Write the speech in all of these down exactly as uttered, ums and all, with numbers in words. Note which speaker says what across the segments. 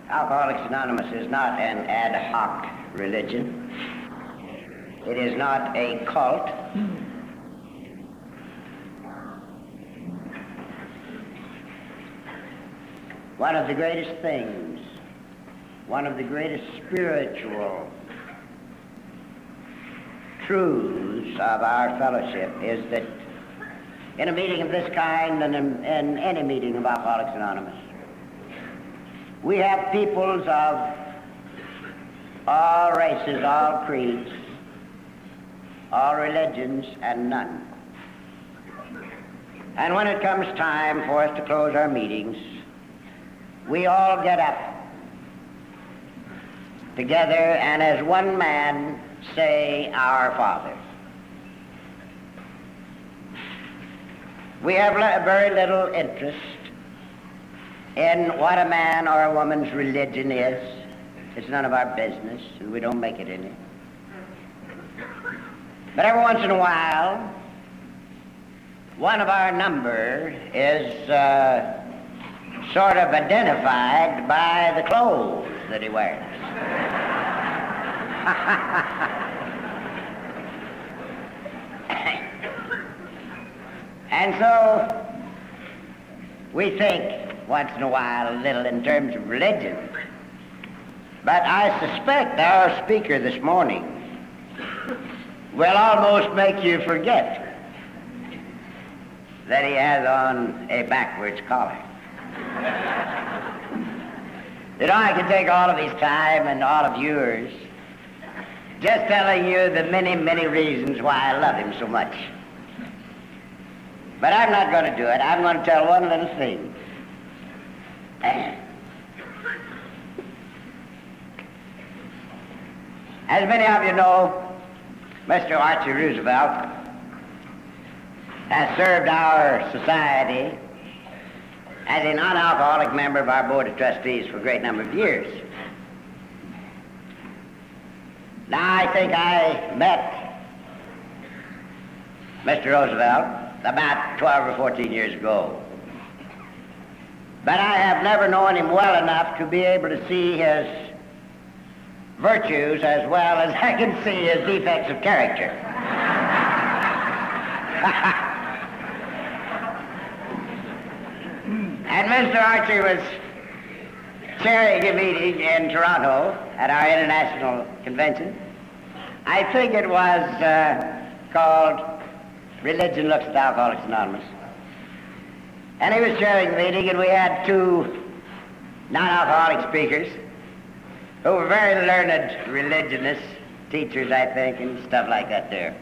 Speaker 1: Alcoholics Anonymous is not an ad hoc religion. It is not a cult. One of the greatest things, one of the greatest spiritual truths of our fellowship is that in a meeting of this kind and in, in any meeting of Alcoholics Anonymous, we have peoples of all races, all creeds, all religions, and none. And when it comes time for us to close our meetings, we all get up together and as one man say, Our Father. We have le- very little interest in what a man or a woman's religion is. It's none of our business, and we don't make it any. But every once in a while, one of our number is uh, sort of identified by the clothes that he wears. And so we think once in a while a little in terms of religion. But I suspect our speaker this morning will almost make you forget that he has on a backwards collar. You know, I could take all of his time and all of yours just telling you the many, many reasons why I love him so much. But I'm not going to do it. I'm going to tell one little thing. As many of you know, Mister Archie Roosevelt has served our society as a non-alcoholic member of our Board of Trustees for a great number of years. Now, I think I met Mister Roosevelt about twelve or fourteen years ago. But I have never known him well enough to be able to see his virtues as well as I can see his defects of character. And Mister Archie was chairing a meeting in Toronto at our international convention. I think it was uh, called Religion Looks at Alcoholics Anonymous. And he was chairing the meeting, and we had two non-alcoholic speakers who were very learned religionists, teachers, I think, and stuff like that there.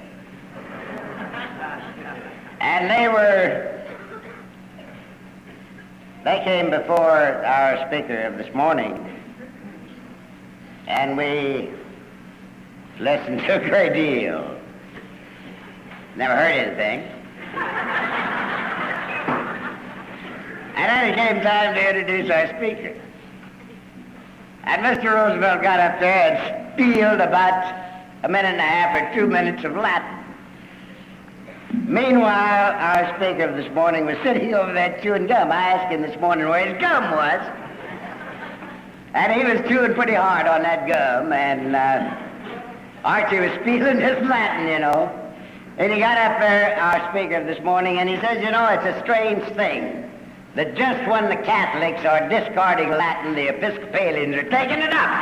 Speaker 1: And they were, they came before our speaker of this morning, and we listened to a great deal. Never heard anything. And then it came time to introduce our speaker. And Mister Roosevelt got up there and spieled about a minute and a half or two minutes of Latin. Meanwhile, our speaker of this morning was sitting over there chewing gum. I asked him this morning where his gum was. And he was chewing pretty hard on that gum, and uh, Archie was spieling his Latin, you know. And he got up there, our speaker of this morning, and he says, you know, it's a strange thing that just when the Catholics are discarding Latin, the Episcopalians are taking it up.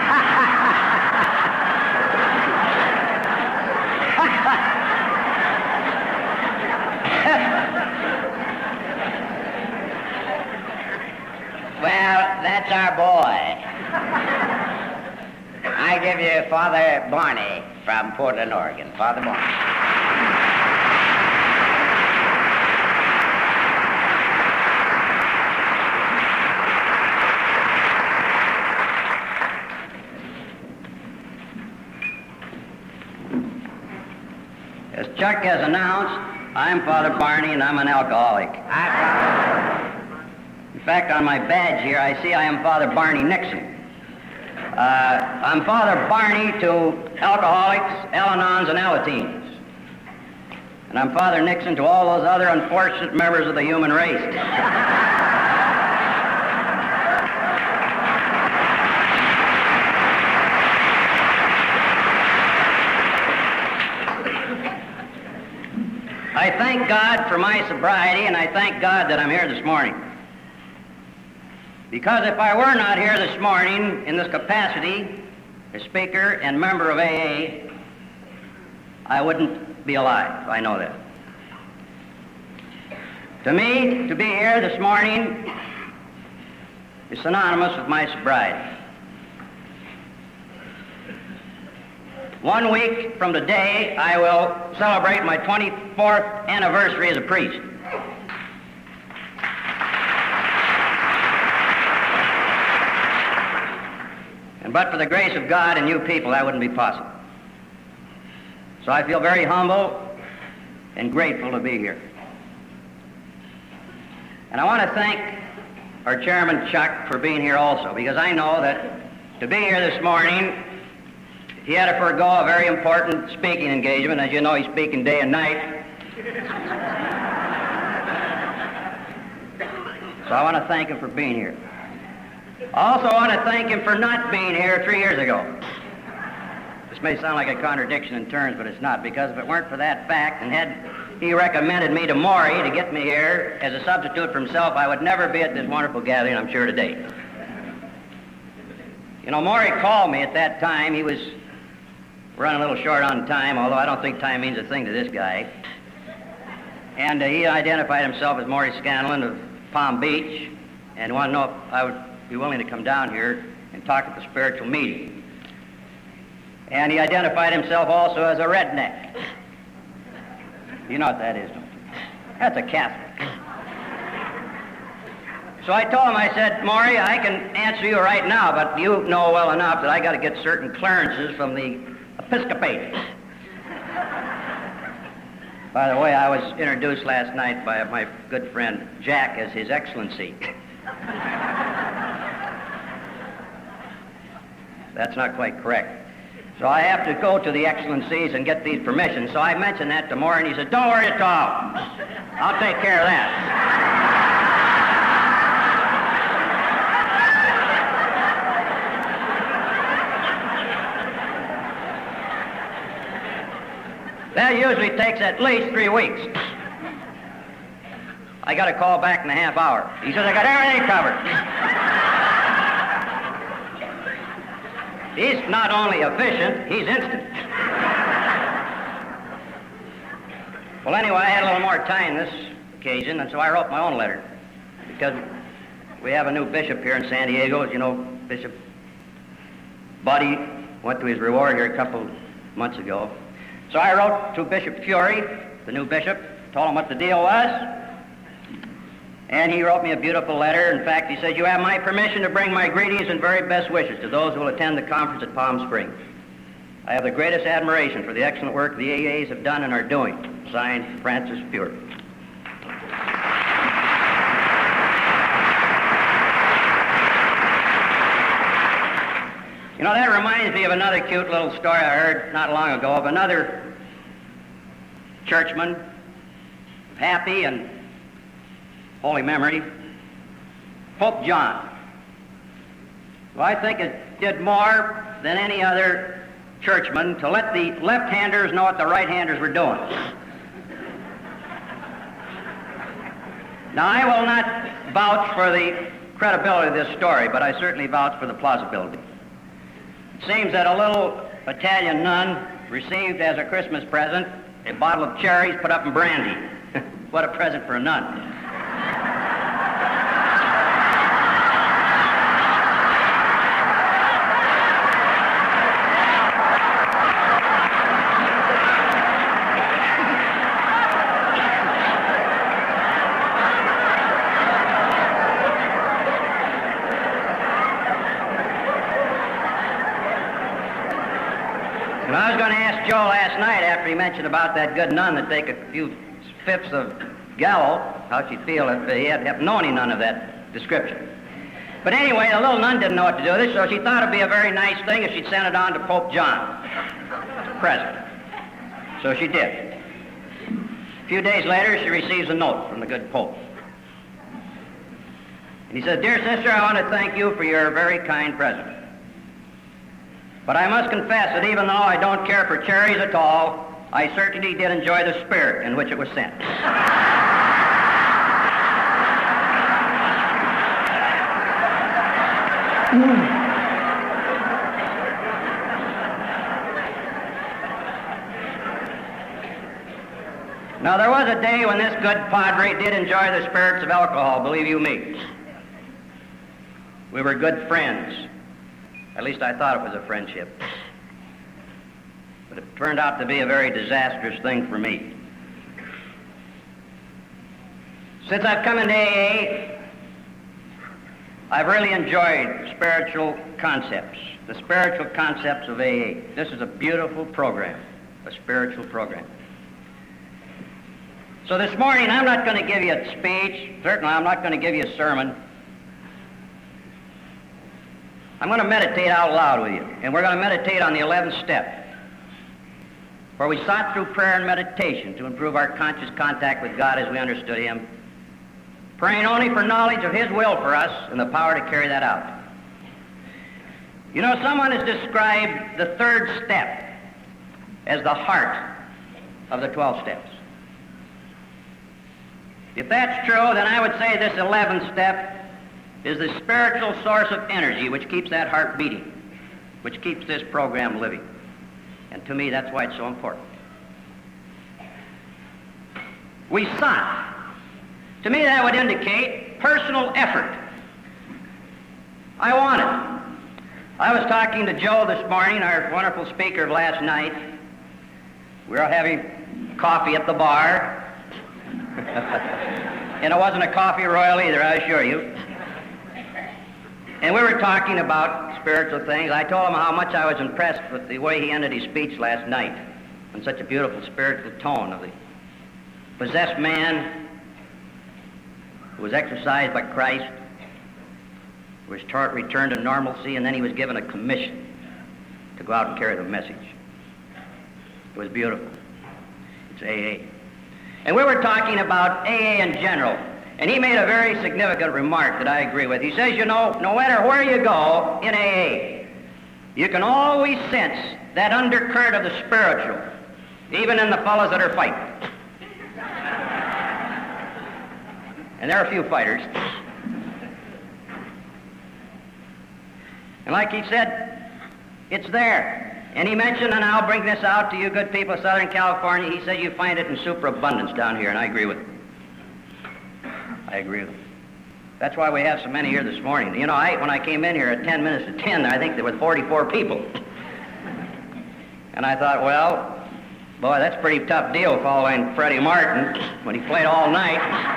Speaker 1: Well, that's our boy. I give you Father Barney from Portland, Oregon. Father Barney. As Chuck has announced, I'm Father Barney and I'm an alcoholic. In fact, on my badge here, I see I am Father Barney Nixon. Uh, I'm Father Barney to alcoholics, Al-Anons, and Alateens. And I'm Father Nixon to all those other unfortunate members of the human race.
Speaker 2: I thank God for my sobriety, and I thank God that I'm here this morning. Because if I were not here this morning in this capacity as speaker and member of A A, I wouldn't be alive. I know that. To me, to be here this morning is synonymous with my sobriety. One week from today, I will celebrate my twenty-fourth anniversary as a priest. And but for the grace of God and you people, that wouldn't be possible. So I feel very humble and grateful to be here. And I want to thank our chairman, Chuck, for being here also, because I know that to be here this morning, he had to forego a very important speaking engagement. As you know, he's speaking day and night. So I want to thank him for being here. I also want to thank him for not being here three years ago. This may sound like a contradiction in terms, but it's not, because if it weren't for that fact, and had he recommended me to Maury to get me here as a substitute for himself, I would never be at this wonderful gathering, I'm sure, today. You know, Maury called me at that time. He was running a little short on time, although I don't think time means a thing to this guy. And uh, he identified himself as Maury Scanlon of Palm Beach, and wanted to know if I would be willing to come down here and talk at the spiritual meeting. And he identified himself also as a redneck. You know what that is, don't you? That's a Catholic. So I told him, I said, Maury, I can answer you right now, but you know well enough that I got to get certain clearances from the Episcopate. By the way, I was introduced last night by my good friend Jack as His Excellency. That's not quite correct. So I have to go to the Excellencies and get these permissions. So I mentioned that to Maury, and he said, don't worry at all. I'll take care of that. That usually takes at least three weeks. I got a call back in a half hour. He says, I got everything covered. He's not only efficient, he's instant. Well, anyway, I had a little more time this occasion, and so I wrote my own letter. Because we have a new bishop here in San Diego. As you know, Bishop Buddy went to his reward here a couple months ago. So I wrote to Bishop Fury, the new bishop, told him what the deal was, and he wrote me a beautiful letter. In fact, he said, you have my permission to bring my greetings and very best wishes to those who will attend the conference at Palm Springs. I have the greatest admiration for the excellent work the A As have done and are doing. Signed, Francis Fury. You know, that reminds me of another cute little story I heard not long ago of another churchman, happy and holy memory, Pope John. Well, I think it did more than any other churchman to let the left-handers know what the right-handers were doing. Now, I will not vouch for the credibility of this story, but I certainly vouch for the plausibility. It seems that a little Italian nun received as a Christmas present a bottle of cherries put up in brandy. What a present for a nun. Joe last night, after he mentioned about that good nun that take a few fifths of gallo, how she'd feel if he had, had known any none of that description. But anyway, the little nun didn't know what to do with it, so she thought it'd be a very nice thing if she'd send it on to Pope John, present. So she did. A few days later, she receives a note from the good Pope. And he says, "Dear sister, I want to thank you for your very kind present. But I must confess that even though I don't care for cherries at all, I certainly did enjoy the spirit in which it was sent. Now, there was a day when this good padre did enjoy the spirits of alcohol, believe you me. We were good friends. At least I thought it was a friendship. But it turned out to be a very disastrous thing for me. Since I've come into A A, I've really enjoyed spiritual concepts, the spiritual concepts of A A. This is a beautiful program, a spiritual program. So this morning, I'm not going to give you a speech. Certainly, I'm not going to give you a sermon. I'm going to meditate out loud with you, and we're going to meditate on the eleventh step, where we sought through prayer and meditation to improve our conscious contact with God as we understood Him, praying only for knowledge of His will for us and the power to carry that out. You know, someone has described the third step as the heart of the twelve steps. If that's true, then I would say this eleventh step is the spiritual source of energy which keeps that heart beating, which keeps this program living. And to me, that's why it's so important. We sought. To me, that would indicate personal effort. I wanted. I was talking to Joe this morning, our wonderful speaker of last night. We were having coffee at the bar. And it wasn't a coffee royal either, I assure you. And we were talking about spiritual things. I told him how much I was impressed with the way he ended his speech last night, in such a beautiful spiritual tone of the possessed man who was exercised by Christ, who was taught returned to normalcy, and then he was given a commission to go out and carry the message. It was beautiful. It's A A. And we were talking about A A in general, and he made a very significant remark that I agree with. He says, you know, no matter where you go in A A, you can always sense that undercurrent of the spiritual, even in the fellows that are fighting. And there are a few fighters. And like he said, it's there. And he mentioned, and I'll bring this out to you good people of Southern California, he said you find it in superabundance down here, and I agree with him. I agree with him. That's why we have so many here this morning. You know, I, when I came in here at ten minutes to ten, I think there were forty-four people. And I thought, well, boy, that's a pretty tough deal following Freddie Martin when he played all night.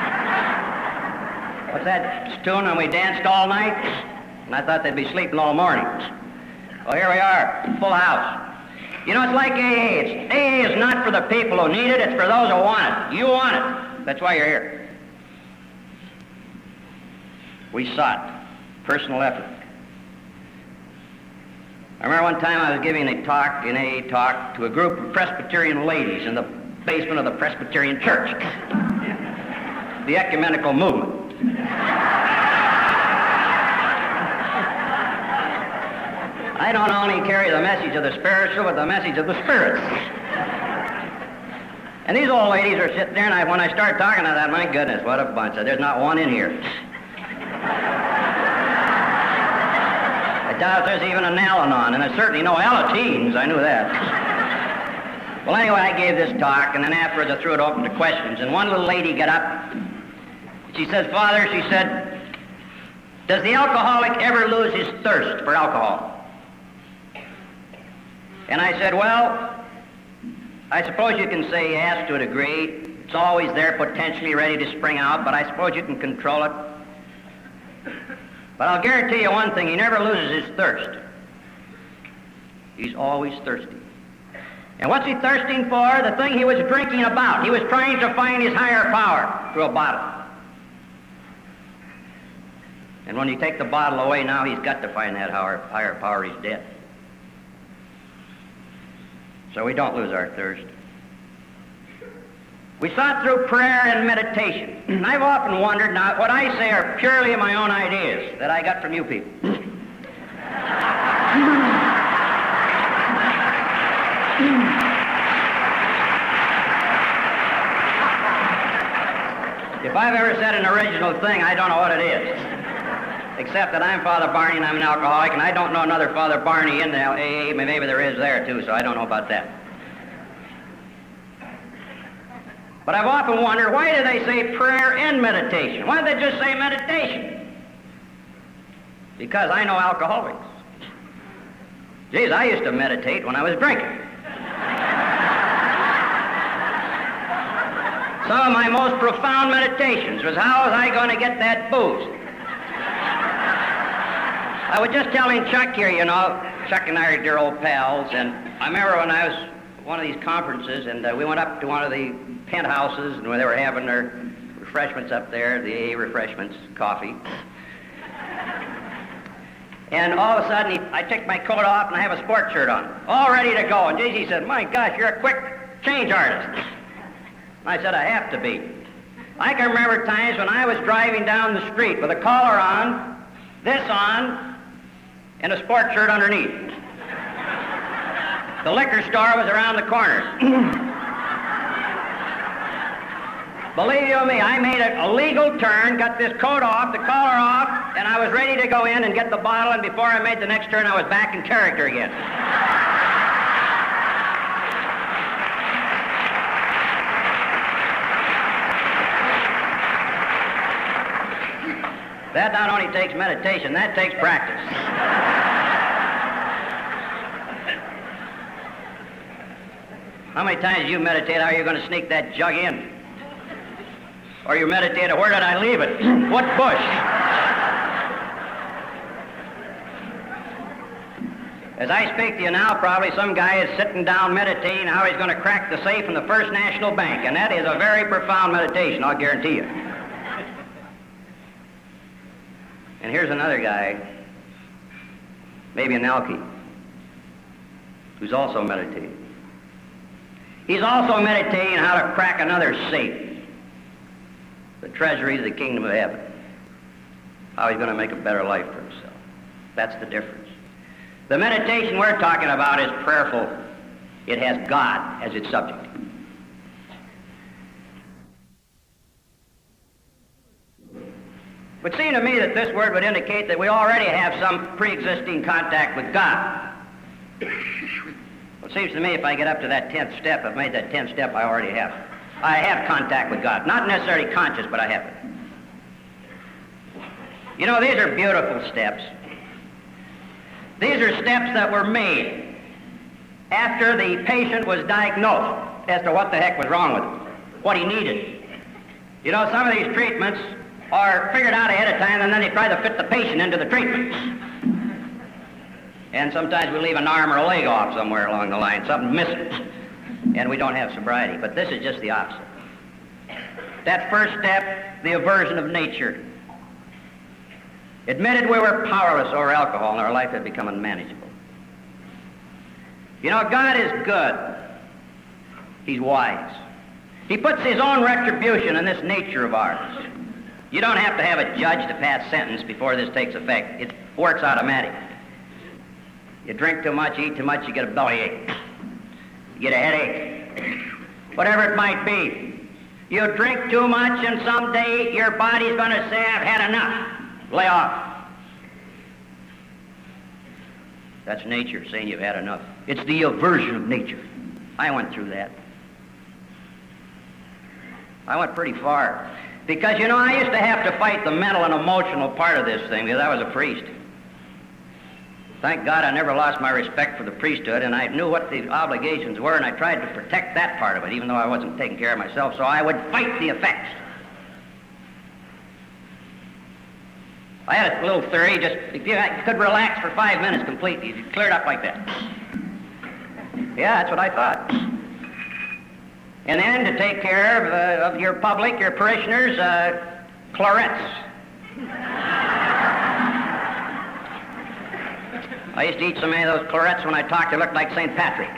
Speaker 2: What's that tune when we danced all night? And I thought they'd be sleeping all morning. Well, here we are, full house. You know, it's like A A. It's, A A is not for the people who need it, it's for those who want it. You want it. That's why you're here. We sought personal effort. I remember one time I was giving a talk, an A A talk, to a group of Presbyterian ladies in the basement of the Presbyterian Church. The ecumenical movement. I don't only carry the message of the spiritual, but the message of the spirits. And these old ladies are sitting there, and I, when I start talking, I thought, my goodness, what a bunch. There's not one in here. I doubt there's even an Al-Anon, and there's certainly no Alateens. I knew that. Well, anyway, I gave this talk, and then afterwards I threw it open to questions. And one little lady got up. She says, Father, she said, does the alcoholic ever lose his thirst for alcohol? And I said, well, I suppose you can say yes to a degree. It's always there potentially ready to spring out, but I suppose you can control it. But I'll guarantee you one thing, he never loses his thirst. He's always thirsty. And what's he thirsting for? The thing he was drinking about. He was trying to find his higher power through a bottle. And when you take the bottle away now, he's got to find that higher, higher power. He's dead. So we don't lose our thirst. We sought through prayer and meditation. I've often wondered, now, what I say are purely my own ideas that I got from you people. If I've ever said an original thing, I don't know what it is. Except that I'm Father Barney and I'm an alcoholic, and I don't know another Father Barney in the A A. Maybe there is there, too, so I don't know about that. But I've often wondered, why do they say prayer and meditation? Why don't they just say meditation? Because I know alcoholics. Geez, I used to meditate when I was drinking. Some of my most profound meditations was, how was I going to get that booze? I was just telling Chuck here, you know, Chuck and I are dear old pals, and I remember when I was at one of these conferences, and uh, we went up to one of the penthouses, and when they were having their refreshments up there, the A A refreshments, coffee. And all of a sudden, he, I take my coat off, and I have a sports shirt on, all ready to go. And J C said, my gosh, you're a quick change artist. I said, I have to be. I can remember times when I was driving down the street with a collar on, this on, and a sports shirt underneath. The liquor store was around the corner. Believe you me, I made a, a legal turn, got this coat off, the collar off, and I was ready to go in and get the bottle, and before I made the next turn, I was back in character again. That not only takes meditation, that takes practice. How many times you meditate how you're going to sneak that jug in? Or you meditate, where did I leave it? What bush? As I speak to you now, probably some guy is sitting down meditating how he's going to crack the safe in the First National Bank, and that is a very profound meditation, I'll guarantee you. And here's another guy, maybe an alky, who's also meditating. He's also meditating how to crack another safe, the treasuries of the kingdom of heaven, how he's going to make a better life for himself. That's the difference. The meditation we're talking about is prayerful. It has God as its subject. It would seem to me that this word would indicate that we already have some pre-existing contact with God. Well, it seems to me if I get up to that tenth step, I've made that tenth step, I already have. I have contact with God. Not necessarily conscious, but I have it. You know, these are beautiful steps. These are steps that were made after the patient was diagnosed as to what the heck was wrong with him, what he needed. You know, some of these treatments are figured out ahead of time, and then they try to fit the patient into the treatments. And sometimes we leave an arm or a leg off somewhere along the line, something missing, and we don't have sobriety. But this is just the opposite. That first step, the aversion of nature, admitted we were powerless over alcohol and our life had become unmanageable. You know, God is good. He's wise. He puts his own retribution in this nature of ours. You don't have to have a judge to pass sentence before this takes effect. It works automatic. You drink too much, eat too much, you get a bellyache. You get a headache. Whatever it might be. You drink too much and someday your body's going to say, I've had enough. Lay off. That's nature saying you've had enough. It's the aversion of nature. I went through that. I went pretty far. Because, you know, I used to have to fight the mental and emotional part of this thing because I was a priest. Thank God I never lost my respect for the priesthood, and I knew what the obligations were, and I tried to protect that part of it, even though I wasn't taking care of myself, so I would fight the effects. I had a little theory, just if you could relax for five minutes completely, you'd clear it up like that. Yeah, that's what I thought. And then to take care of, uh, of your public, your parishioners, uh, clarets. I used to eat so many of those clarets when I talked, they looked like Saint Patrick's.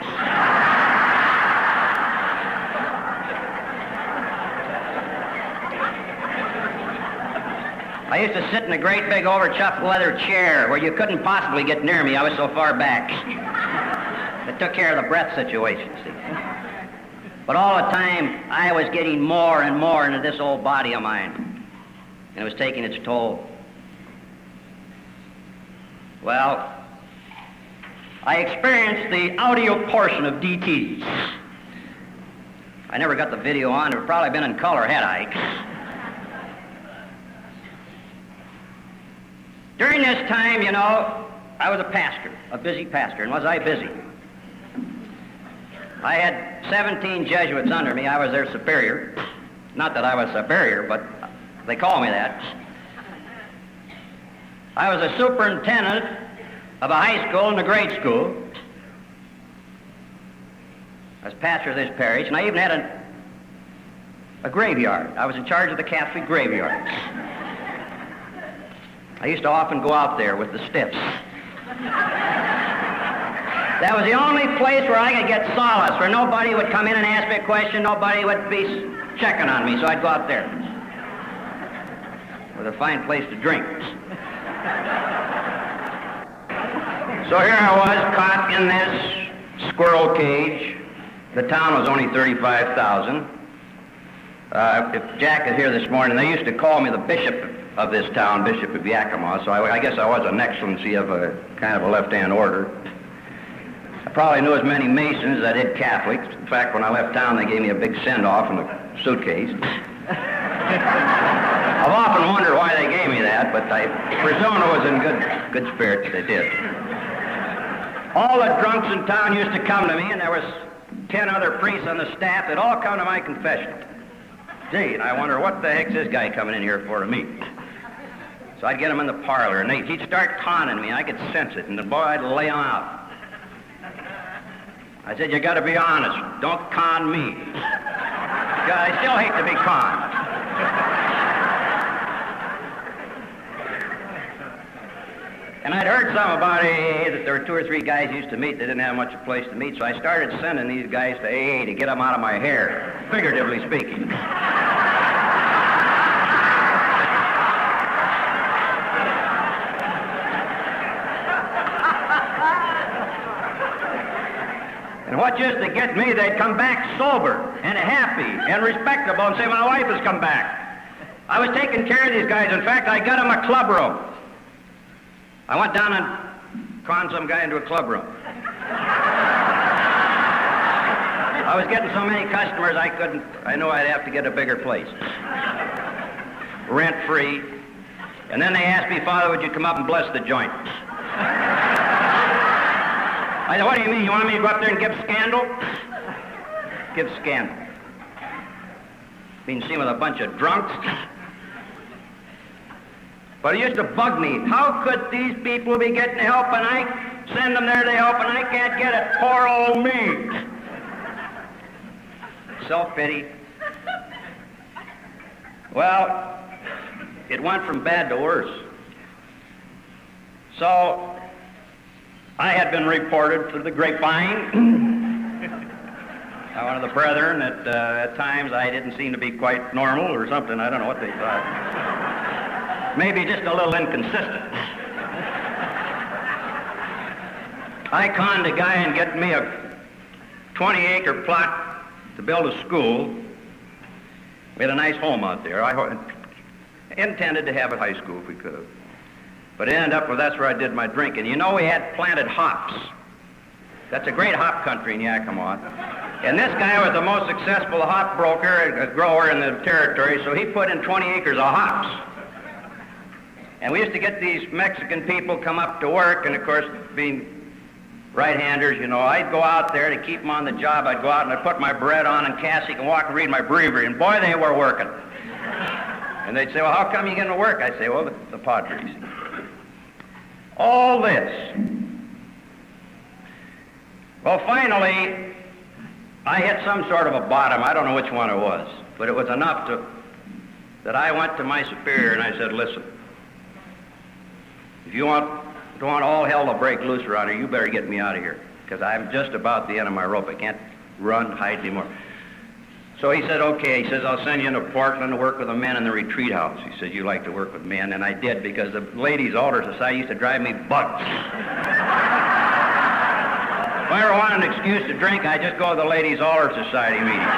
Speaker 2: I used to sit in a great big overchuffed leather chair where you couldn't possibly get near me. I was so far back. It took care of the breath situation, see. But all the time, I was getting more and more into this old body of mine, and it was taking its toll. Well, I experienced the audio portion of D T. I never got the video on. It would probably been in color, had I? During this time, you know, I was a pastor, a busy pastor, and was I busy? I had seventeen Jesuits under me. I was their superior. Not that I was superior, but they call me that. I was a superintendent of a high school and a grade school. I was pastor of this parish, and I even had a, a graveyard. I was in charge of the Catholic graveyards. I used to often go out there with the stiffs. That was the only place where I could get solace, where nobody would come in and ask me a question, nobody would be checking on me, so I'd go out there. With a fine place to drink. So here I was, caught in this squirrel cage. The town was only thirty-five thousand. Uh, if Jack is here this morning, they used to call me the bishop of this town, Bishop of Yakima, so I, I guess I was an excellency of a kind of a left-hand order. I probably knew as many Masons as I did Catholics. In fact, when I left town, they gave me a big send-off in a suitcase. I've often wondered why they gave me that, but I presume it was in good, good spirits they did. All the drunks in town used to come to me, and there was ten other priests on the staff that all come to my confessional. Gee, and I wonder what the heck's this guy coming in here for to meet? So I'd get him in the parlor, and they'd, he'd start conning me. I could sense it, and the boy, I'd lay him out. I said, you got to be honest. Don't con me. God, I still hate to be conned. And I'd heard some about A A, that there were two or three guys used to meet. They didn't have much of a place to meet, so I started sending these guys to A A to get them out of my hair, figuratively speaking. And what used to get me, they'd come back sober and happy and respectable and say, my wife has come back. I was taking care of these guys. In fact, I got them a club room. I went down and conned some guy into a club room. I was getting so many customers I couldn't, I knew I'd have to get a bigger place. Rent-free. And then they asked me, Father, would you come up and bless the joint? I said, what do you mean? You want me to go up there and give scandal? Give scandal. Being seen with a bunch of drunks. But it used to bug me. How could these people be getting help and I send them there to help and I can't get it? Poor old me. Self-pity. Well, it went from bad to worse. So I had been reported through the grapevine by one of the brethren that uh, at times I didn't seem to be quite normal or something. I don't know what they thought. Maybe just a little inconsistent. I conned a guy and get me a twenty acre plot to build a school. We had a nice home out there. I intended to have a high school if we could have. But it ended up, well, that's where I did my drinking. You know, we had planted hops. That's a great hop country in Yakima. And this guy was the most successful hop broker and grower in the territory, so he put in twenty acres of hops. And we used to get these Mexican people come up to work, and of course, being right-handers, you know, I'd go out there to keep them on the job. I'd go out and I'd put my bread on, and Cassie can walk and read my breviary, and boy, they were working. And they'd say, well, how come you getting to work? I'd say, well, the, the Padres. All this. Well, finally, I hit some sort of a bottom. I don't know which one it was, but it was enough to that I went to my superior and I said, listen, if you want, don't want all hell to break loose around here, you better get me out of here, because I'm just about the end of my rope. I can't run, hide anymore. So he said, okay. He says, I'll send you into Portland to work with the men in the retreat house. He said, you like to work with men, and I did, because the ladies' altar society used to drive me bugs. If I ever wanted an excuse to drink, I'd just go to the Ladies' Altar Society meeting.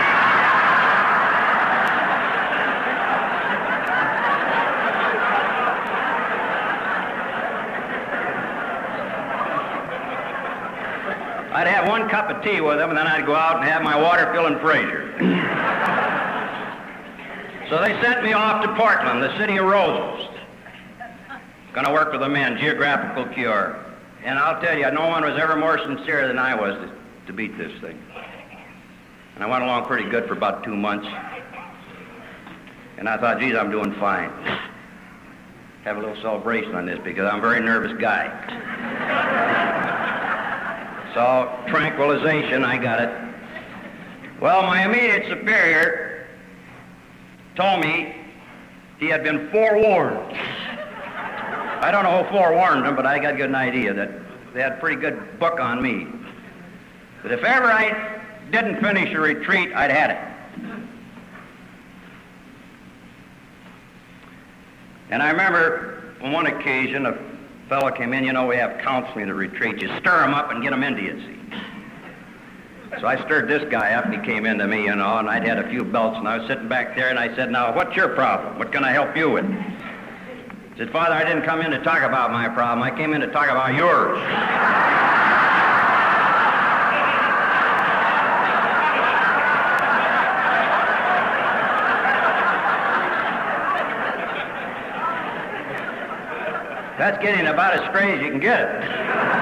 Speaker 2: I'd have one cup of tea with them, and then I'd go out and have my water filling Fraser. So they sent me off to Portland, the city of roses. Going to work with the men, geographical cure. And I'll tell you, no one was ever more sincere than I was to, to beat this thing. And I went along pretty good for about two months. And I thought, geez, I'm doing fine. Have a little celebration on this because I'm a very nervous guy. So, tranquilization, I got it. Well, my immediate superior told me he had been forewarned. I don't know who forewarned him, but I got an idea that they had a pretty good book on me. That if ever I didn't finish a retreat, I'd had it. And I remember on one occasion, a fellow came in, you know, we have counseling at retreat. You stir him up and get him into you, see. So I stirred this guy up, and he came into me, you know, and I'd had a few belts, and I was sitting back there, and I said, now, what's your problem? What can I help you with? He said, Father, I didn't come in to talk about my problem. I came in to talk about yours. That's getting about as straight as you can get it.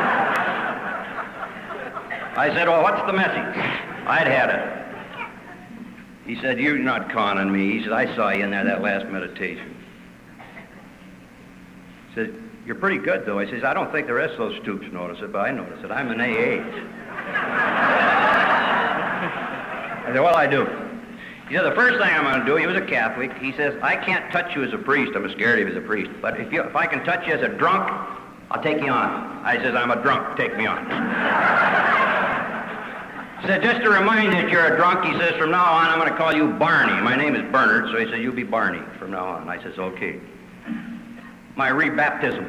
Speaker 2: I said, well, what's the message? I'd had it. He said, you're not conning me. He said, I saw you in there that last meditation. He said, you're pretty good, though. He says, I don't think the rest of those stoops notice it, but I notice it. I'm an A A. I said, well, I do. He said, the first thing I'm going to do, he was a Catholic, he says, I can't touch you as a priest. I'm scared of you as a priest. But if, you, if I can touch you as a drunk, I'll take you on. I says, I'm a drunk. Take me on. He said, just to remind you that you're a drunk, he says, from now on, I'm going to call you Barney. My name is Bernard, so he said, you be Barney from now on. I says, okay. My rebaptism.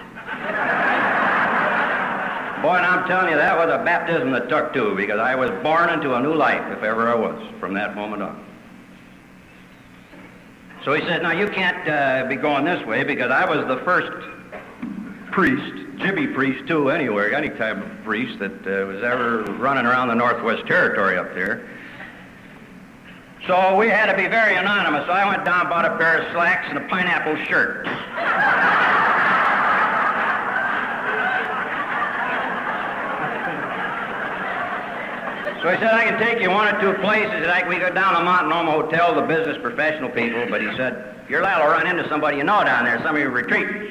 Speaker 2: Boy, and I'm telling you, that was a baptism that took too, because I was born into a new life, if ever I was, from that moment on. So he said, now you can't uh, be going this way, because I was the first priest, Jimmy priest too, anywhere, any type of priest that uh, was ever running around the Northwest Territory up there. So we had to be very anonymous. So I went down, bought a pair of slacks and a pineapple shirt. So he said, I can take you one or two places. Like we go down to Montanoma Hotel, the business professional people. But he said, you're liable to run into somebody you know down there, some of your retreaters.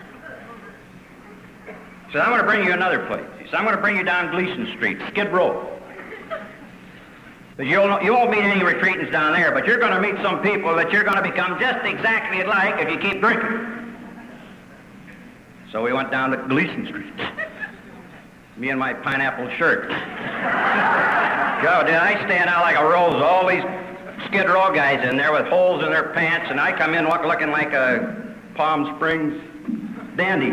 Speaker 2: He said, I'm going to bring you another place. He said, I'm going to bring you down Gleason Street, Skid Row. But you'll, you won't meet any retreatants down there, but you're going to meet some people that you're going to become just exactly like if you keep drinking. So we went down to Gleason Street. Me and my pineapple shirt. God, did I stand out like a rose? All these Skid Row guys in there with holes in their pants, and I come in look, looking like a Palm Springs dandy.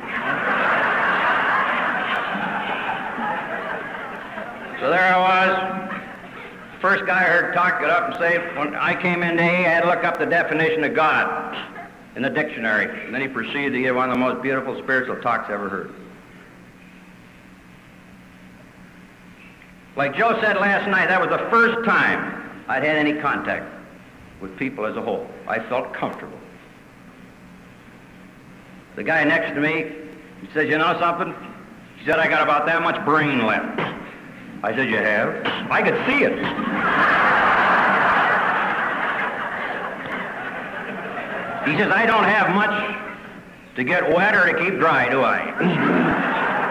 Speaker 2: So there I was. First guy I heard talk got up and say, when I came into A A, I had to look up the definition of God in the dictionary. And then he proceeded to give one of the most beautiful spiritual talks I ever heard. Like Joe said last night, that was the first time I'd had any contact with people as a whole. I felt comfortable. The guy next to me, he says, you know something? He said, I got about that much brain left. I said, you have? I could see it. He says, I don't have much to get wet or to keep dry, do I?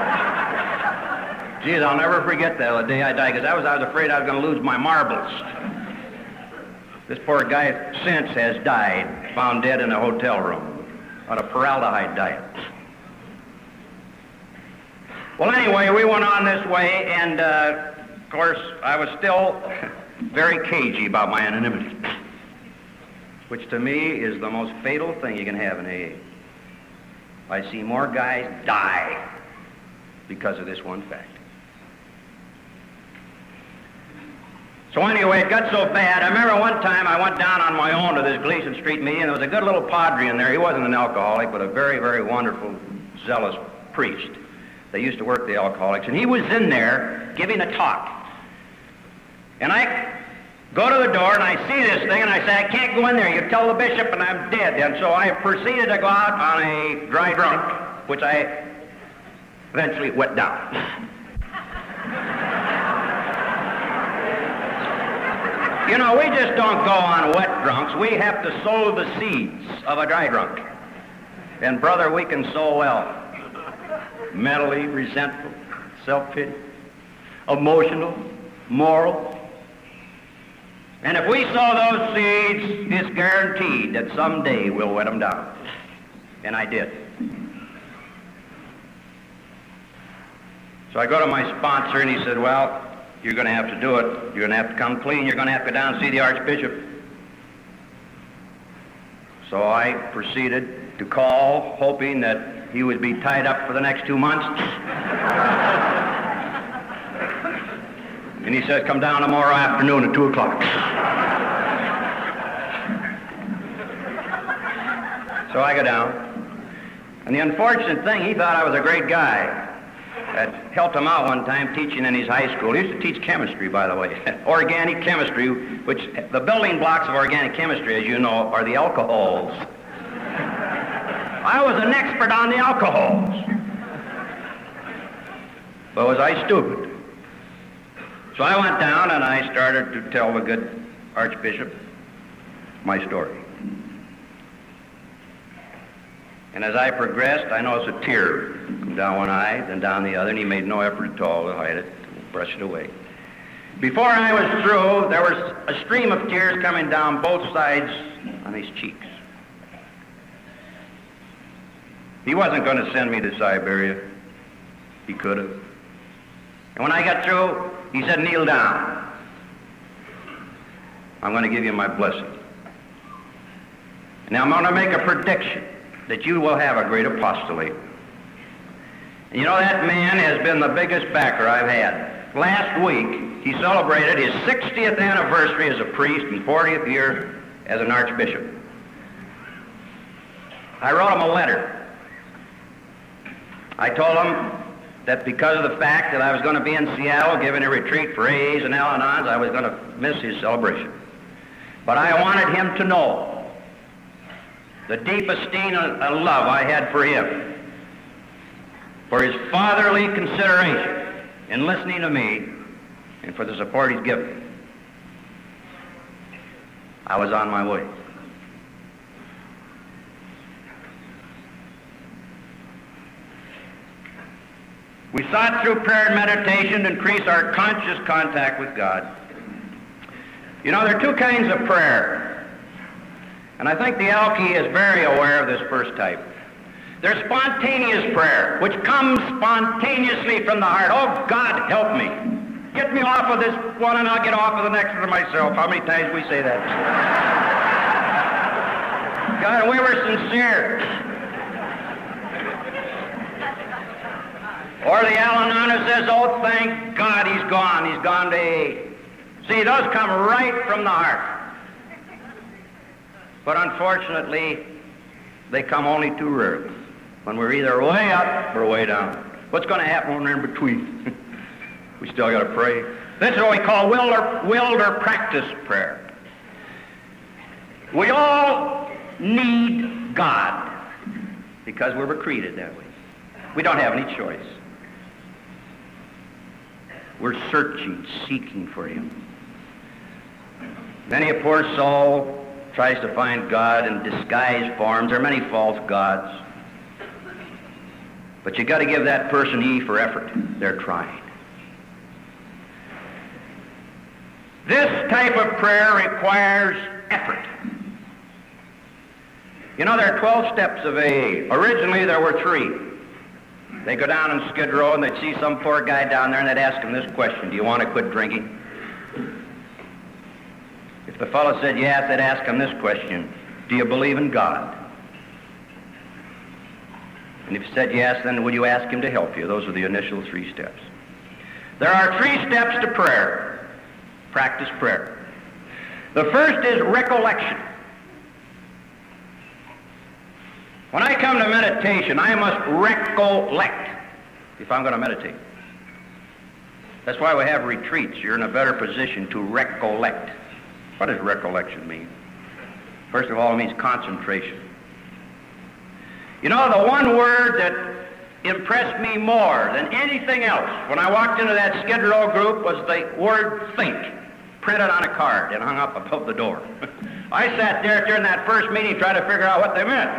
Speaker 2: Geez, I'll never forget that the day I died, because I was, I was afraid I was going to lose my marbles. This poor guy since has died, found dead in a hotel room on a formaldehyde diet. Well, anyway, we went on this way, and, uh, of course, I was still very cagey about my anonymity, which to me is the most fatal thing you can have in A A. I see more guys die because of this one fact. So anyway, it got so bad. I remember one time I went down on my own to this Gleason Street meeting, and there was a good little padre in there. He wasn't an alcoholic, but a very, very wonderful, zealous priest. They used to work the alcoholics, and he was in there giving a talk. And I go to the door, and I see this thing, and I say, I can't go in there. You tell the bishop, and I'm dead. And so I proceeded to go out on a dry drunk, which I eventually wet down. You know, we just don't go on wet drunks. We have to sow the seeds of a dry drunk. And brother, we can sow well. Mentally, resentful, self-pity, emotional, moral. And if we sow those seeds, it's guaranteed that someday we'll wet them down. And I did. So I go to my sponsor, and he said, well, you're going to have to do it. You're going to have to come clean. You're going to have to go down and see the Archbishop. So I proceeded to call, hoping that he would be tied up for the next two months. And he said, come down tomorrow afternoon at two o'clock. So I go down. And the unfortunate thing, he thought I was a great guy. I helped him out one time teaching in his high school. He used to teach chemistry, by the way. Organic chemistry, which the building blocks of organic chemistry, as you know, are the alcohols. I was an expert on the alcohols. But was I stupid? So I went down and I started to tell the good Archbishop my story. And as I progressed, I noticed a tear come down one eye, then down the other, and he made no effort at all to hide it, to brush it away. Before I was through, there was a stream of tears coming down both sides on his cheeks. He wasn't going to send me to Siberia. He could have. And when I got through, he said, kneel down. I'm going to give you my blessing. Now I'm going to make a prediction that you will have a great apostolate. And you know, that man has been the biggest backer I've had. Last week, he celebrated his sixtieth anniversary as a priest and fortieth year as an archbishop. I wrote him a letter. I told him that because of the fact that I was going to be in Seattle giving a retreat for A As and Al-Anons, I was going to miss his celebration. But I wanted him to know the deep esteem and love I had for him, for his fatherly consideration in listening to me, and for the support he's given. I was on my way. We sought through prayer and meditation to increase our conscious contact with God. You know, there are two kinds of prayer. And I think the Alki is very aware of this first type. There's spontaneous prayer, which comes spontaneously from the heart. Oh, God, help me. Get me off of this one and I'll get off of the next one myself. How many times we say that? God, we were sincere. Or the Al-Anon says, oh, thank God he's gone. He's gone to A. See, those come right from the heart. But unfortunately, they come only too rarely. When we're either way up or way down. What's going to happen when we're in between? We still got to pray. This is what we call willed or, willed or practiced prayer. We all need God because we were created that way. We don't have any choice. We're searching, seeking for Him. Many a poor soul tries to find God in disguised forms. There are many false gods. But you got to give that person E for effort. They're trying. This type of prayer requires effort. You know, there are twelve steps of A A. Originally, there were three. They go down in Skid Row and they'd see some poor guy down there and they'd ask him this question: do you want to quit drinking? If the fellow said yes, they'd ask him this question: do you believe in God? And if he said yes, then would you ask him to help you? Those are the initial three steps. There are three steps to prayer.
Speaker 3: practice prayer. The first is recollection. When I come to meditation, I must recollect if I'm going to meditate. That's why we have retreats. You're in a better position to recollect. What does recollection mean? First of all, it means concentration. You know, the one word that impressed me more than anything else when I walked into that Skid Row group was the word think, printed on a card and hung up above the door. I sat there during that first meeting trying to figure out what they meant.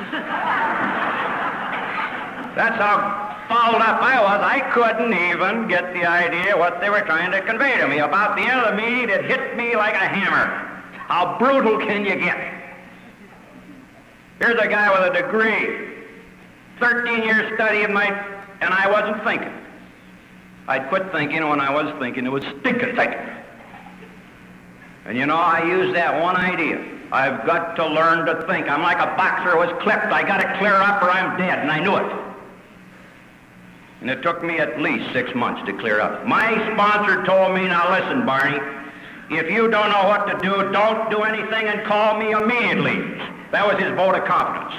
Speaker 3: That's how fouled up I was. I couldn't even get the idea what they were trying to convey to me. About the end of the meeting, it hit me like a hammer. How brutal can you get? Here's a guy with a degree, thirteen years study of my, and I wasn't thinking. I'd quit thinking, and when I was thinking, it was stinking thinking. And you know, I used that one idea. I've got to learn to think. I'm like a boxer who was clipped. I got to clear up or I'm dead, and I knew it. And it took me at least six months to clear up. My sponsor told me, now listen, Barney, if you don't know what to do, don't do anything and call me immediately. That was his vote of confidence.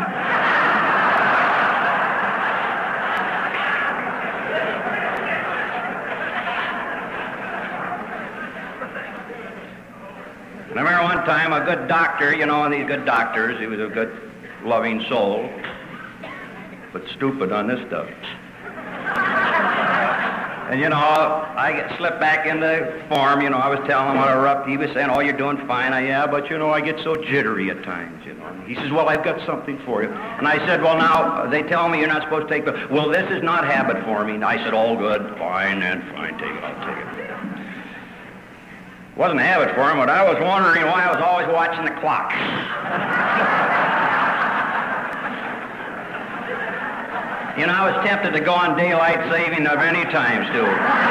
Speaker 3: And I remember one time a good doctor, you know, and these good doctors, he was a good, loving soul, but stupid on this stuff. And, you know, I get slipped back in the form, you know, I was telling him what a rough, he was saying, oh, you're doing fine. I, yeah, but, you know, I get so jittery at times, you know. He says, well, I've got something for you. And I said, well, now, they tell me you're not supposed to take pills. Well, this is not habit forming. I said, all good, fine, then, fine, take it, I'll take it. It wasn't a habit for him, but I was wondering why I was always watching the clock. You know, I was tempted to go on daylight saving of any times, too.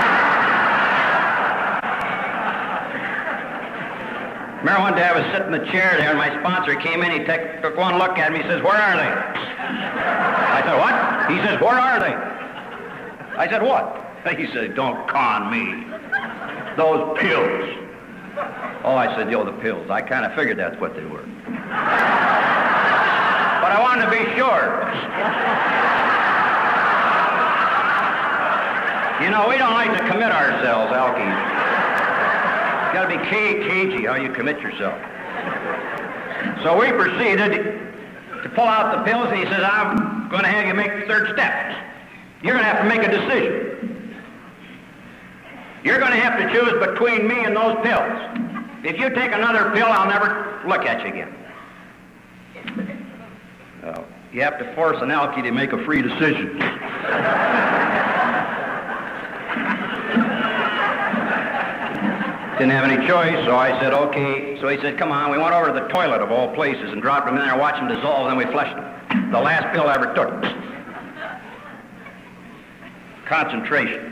Speaker 3: Remember one day I was sitting in the chair there, and my sponsor came in. He took, took one look at me. He says, where are they? I said, what? He says, where are they? I said, what? He said, don't con me. Those pills. Oh, I said, yo, the pills. I kind of figured that's what they were. But I wanted to be sure. You know, we don't like to commit ourselves, Alky. It's got to be cagey how you commit yourself. So we proceeded to pull out the pills, and he says, I'm going to have you make the third step. You're going to have to make a decision. You're going to have to choose between me and those pills. If you take another pill, I'll never look at you again. Well, you have to force an Alky to make a free decision. Didn't have any choice, so I said, okay. So he said, come on. We went over to the toilet of all places and dropped them in there and watched them dissolve, and then we flushed them. The last pill I ever took. Concentration.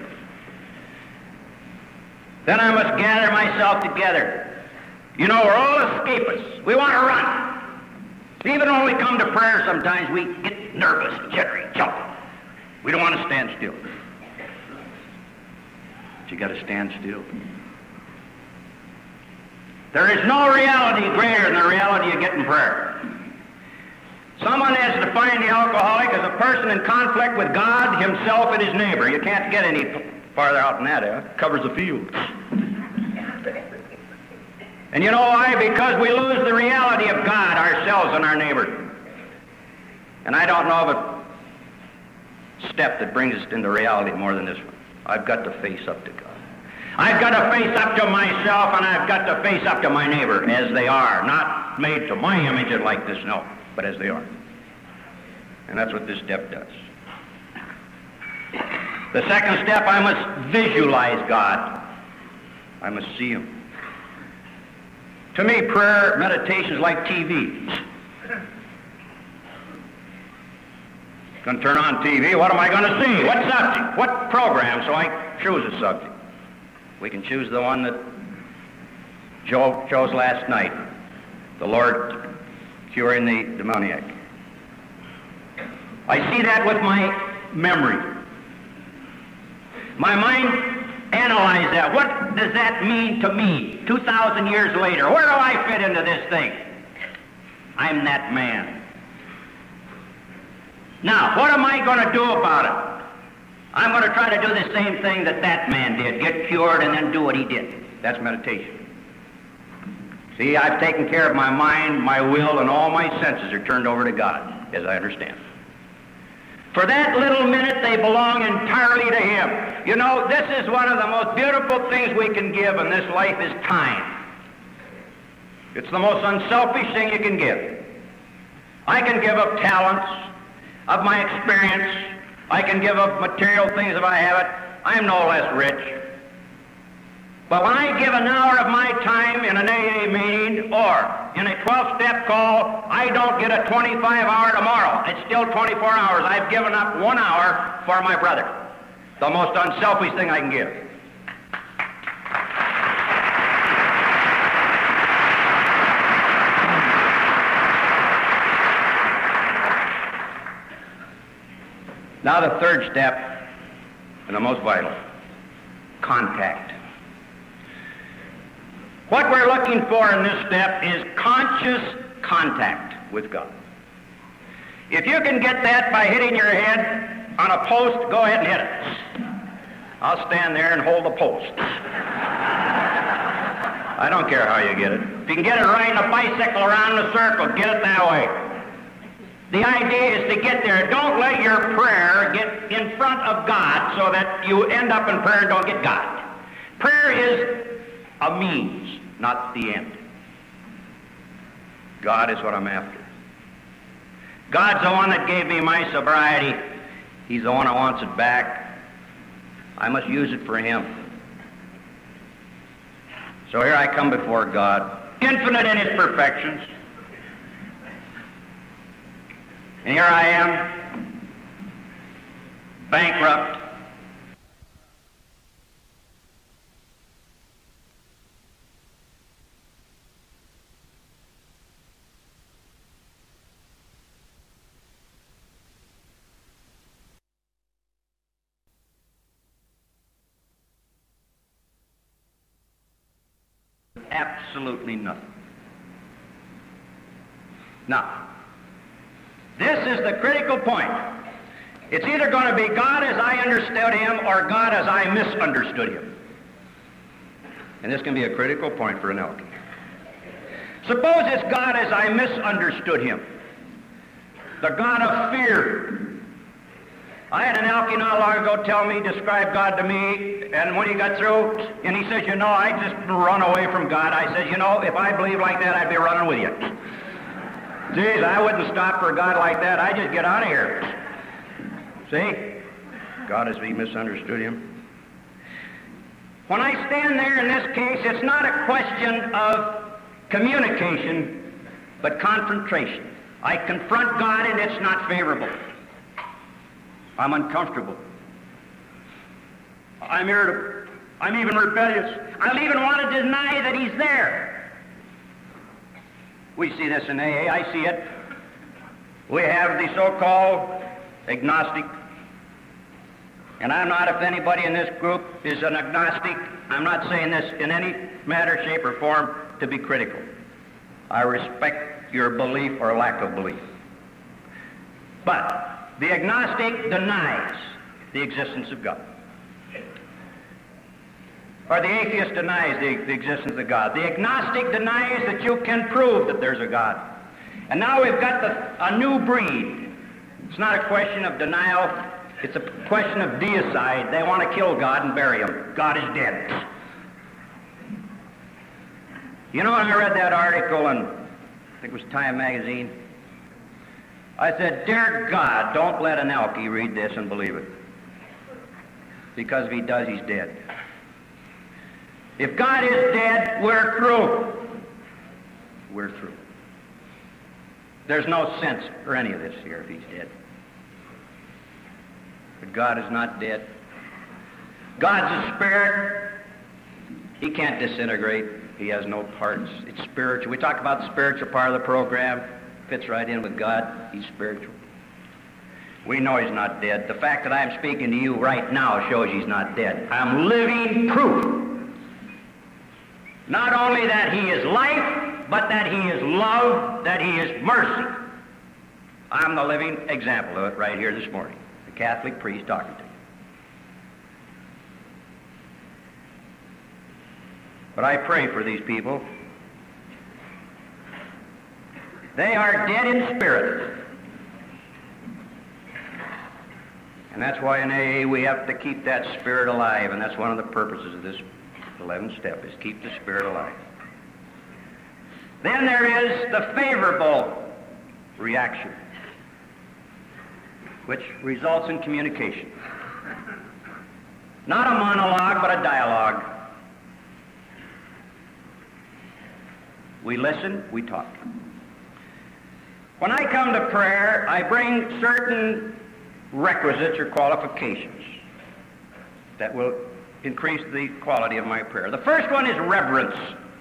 Speaker 3: Then I must gather myself together. You know, we're all escapists. We want to run. Even when we come to prayer, sometimes we get nervous, jittery, jumping. We don't want to stand still. But you got to stand still. There is no reality greater than the reality you get in prayer. Someone has defined the alcoholic as a person in conflict with God, himself, and his neighbor. You can't get any farther out than that, eh? It covers the field. And you know why? Because we lose the reality of God, ourselves, and our neighbor. And I don't know of a step that brings us into reality more than this one. I've got to face up to God. I've got to face up to myself, and I've got to face up to my neighbor as they are. Not made to my image and like this, no, but as they are. And that's what this step does. The second step, I must visualize God. I must see Him. To me, prayer, meditation is like T V. Going to turn on T V, what am I going to see? What subject? What program? So I choose a subject. We can choose the one that Joe chose last night, the Lord curing the demoniac. I see that with my memory. My mind Analyze that. What does that mean to me two thousand years later? Where do I fit into this thing? I'm that man. Now, what am I going to do about it? I'm going to try to do the same thing that that man did, get cured and then do what he did. That's meditation. See, I've taken care of my mind, my will, and all my senses are turned over to God, as I understand. For that little minute, they belong entirely to Him. You know, this is one of the most beautiful things we can give in this life is time. It's the most unselfish thing you can give. I can give of talents, of my experience. I can give of material things if I have it. I'm no less rich. But when I give an hour of my time in an A A meeting or in a twelve-step call, I don't get a twenty-five hour tomorrow. It's still twenty-four hours. I've given up one hour for my brother. The most unselfish thing I can give. Now the third step, and the most vital, contact. What we're looking for in this step is conscious contact with God. If you can get that by hitting your head on a post, go ahead and hit it. I'll stand there and hold the post. I don't care how you get it. If you can get it riding a bicycle around the circle, get it that way. The idea is to get there. Don't let your prayer get in front of God so that you end up in prayer and don't get God. Prayer is a means, not the end. God is what I'm after. God's the one that gave me my sobriety. He's the one that wants it back. I must use it for Him. So here I come before God, infinite in His perfections. And here I am, bankrupt. Absolutely nothing. Now, this is the critical point. It's either going to be God as I understood Him or God as I misunderstood Him. And this can be a critical point for an Elkie. Suppose it's God as I misunderstood Him. The God of fear. I had an Elkie not long ago tell me, describe God to me, and when he got through, and he says, you know, I just run away from God. I said, you know, if I believed like that, I'd be running with you. Geez, I wouldn't stop for a God like that. I'd just get out of here. See? God as we misunderstood Him. When I stand there in this case, it's not a question of communication, but confrontation. I confront God and it's not favorable. I'm uncomfortable. I'm irritable. I'm even rebellious. I'll even want to deny that He's there. We see this in A A. I see it. We have the so-called agnostic. And I'm not, if anybody in this group is an agnostic, I'm not saying this in any matter, shape, or form to be critical. I respect your belief or lack of belief. But the agnostic denies the existence of God. Or the atheist denies the, the existence of God. The agnostic denies that you can prove that there's a God. And now we've got the, a new breed. It's not a question of denial. It's a question of deicide. They want to kill God and bury Him. God is dead. You know, when I read that article in, I think it was Time magazine, I said, dear God, don't let an Elkie read this and believe it. Because if he does, he's dead. If God is dead, we're through. We're through. There's no sense for any of this here if he's dead. But God is not dead. God's a spirit. He can't disintegrate. He has no parts. It's spiritual. We talk about the spiritual part of the program. Fits right in with God. He's spiritual. We know he's not dead. The fact that I'm speaking to you right now shows he's not dead. I'm living proof. Not only that he is life, but that he is love, that he is mercy. I'm the living example of it right here this morning. The Catholic priest talking to you. But I pray for these people. They are dead in spirit. And that's why in A A we have to keep that spirit alive, and that's one of the purposes of this eleventh step, is keep the spirit alive. Then there is the favorable reaction, which results in communication. Not a monologue, but a dialogue. We listen, we talk. When I come to prayer, I bring certain requisites or qualifications that will increase the quality of my prayer. The first one is reverence.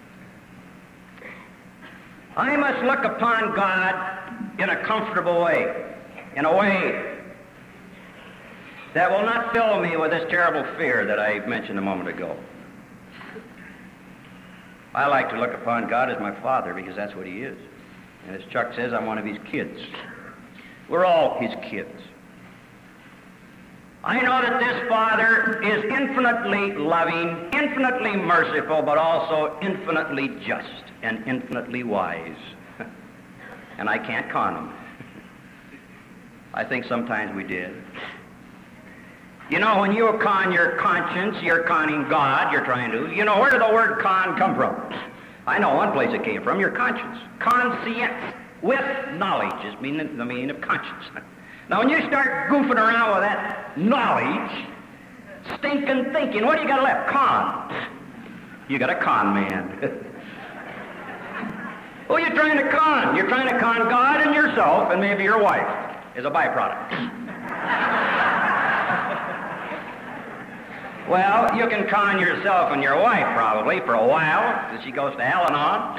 Speaker 3: I must look upon God in a comfortable way, in a way that will not fill me with this terrible fear that I mentioned a moment ago. I like to look upon God as my Father because that's what he is. And as Chuck says, I'm one of his kids. We're all his kids. I know that this Father is infinitely loving, infinitely merciful, but also infinitely just and infinitely wise. And I can't con him. I think sometimes we did. You know, when you con your conscience, you're conning God, you're trying to. You know, where did the word con come from? I know one place it came from, your conscience. Conscience, with knowledge, is meaning, the meaning of conscience. Now, when you start goofing around with that knowledge, stinking thinking, what do you got left? Con. You got a con man. Who are you trying to con? You're trying to con God and yourself and maybe your wife as a byproduct. Well, you can con yourself and your wife probably for a while, till she goes to Al-Anon.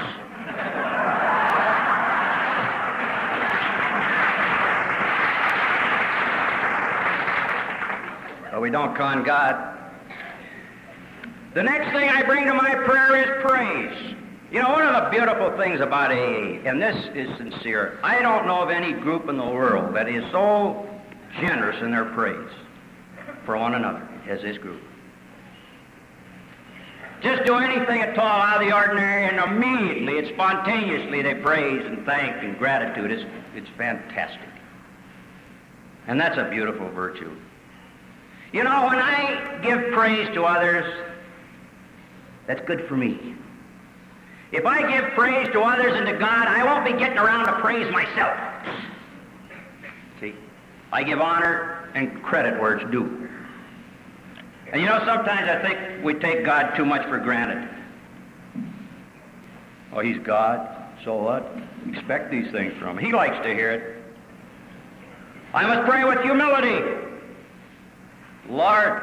Speaker 3: But we don't con God. The next thing I bring to my prayer is praise. You know, one of the beautiful things about A A, and this is sincere, I don't know of any group in the world that is so generous in their praise for one another as this group. Just do anything at all out of the ordinary, and immediately, and spontaneously, they praise and thank and gratitude. It's, it's fantastic. And that's a beautiful virtue. You know, when I give praise to others, that's good for me. If I give praise to others and to God, I won't be getting around to praise myself. See, I give honor and credit where it's due. And you know, sometimes I think we take God too much for granted. Oh, he's God, so what? Expect these things from him. He likes to hear it. I must pray with humility. Lord,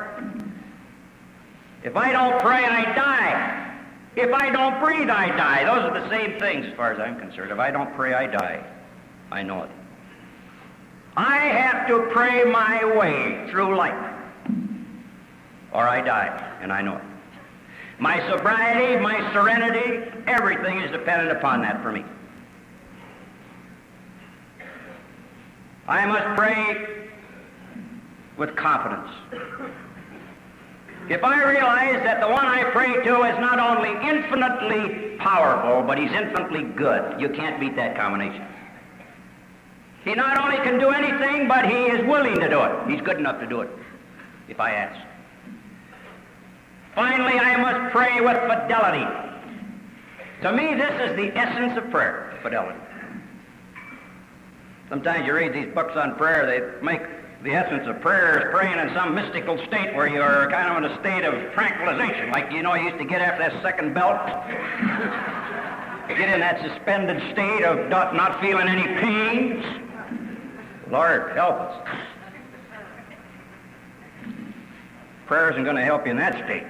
Speaker 3: if I don't pray, I die. If I don't breathe, I die. Those are the same things as far as I'm concerned. If I don't pray, I die. I know it. I have to pray my way through life, or I die, and I know it. My sobriety, my serenity, everything is dependent upon that for me. I must pray with confidence. If I realize that the one I pray to is not only infinitely powerful, but he's infinitely good, you can't beat that combination. He not only can do anything, but he is willing to do it. He's good enough to do it, if I ask. Finally, I must pray with fidelity. To me, this is the essence of prayer, fidelity. Sometimes you read these books on prayer, they make the essence of prayer is praying in some mystical state where you're kind of in a state of tranquilization, like, you know, you used to get after that second belt. You get in that suspended state of not, not feeling any pains. Lord, help us. Prayer isn't going to help you in that state.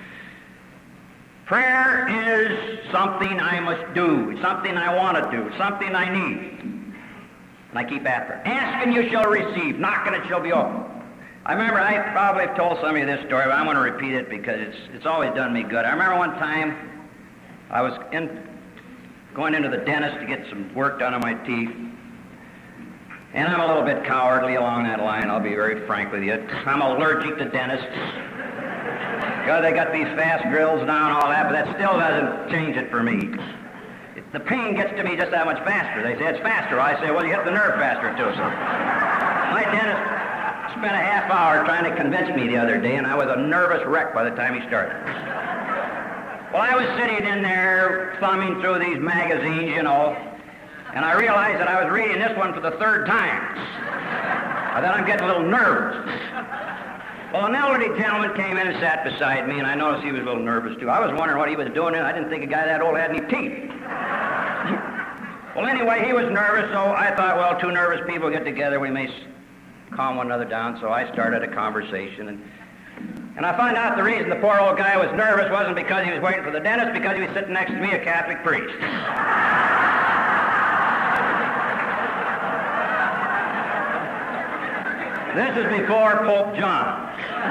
Speaker 3: Prayer is something I must do. It's something I want to do. It's something I need.
Speaker 2: And I keep after it. Ask and you shall receive. Knock and it shall be opened. I remember, I probably have told some of you this story, but I'm going to repeat it because it's, it's always done me good. I remember one time I was in, going into the dentist to get some work done on my teeth. And I'm a little bit cowardly along that line, I'll be very frank with you. I'm allergic to dentists. God, they got these fast drills now and all that, but that still doesn't change it for me. It, the pain gets to me just that much faster. They say it's faster. I say, well, you hit the nerve faster too. So my dentist spent a half hour trying to convince me the other day, and I was a nervous wreck by the time he started. Well, I was sitting in there thumbing through these magazines, you know, and I realized that I was reading this one for the third time. And then I'm getting a little nervous. Well, an elderly gentleman came in and sat beside me, and I noticed he was a little nervous, too. I was wondering what he was doing, and I didn't think a guy that old had any teeth. Well, anyway, he was nervous, so I thought, well, two nervous people get together, we may calm one another down, so I started a conversation, and and I found out the reason the poor old guy was nervous wasn't because he was waiting for the dentist, because he was sitting next to me, a Catholic priest. This is before Pope John.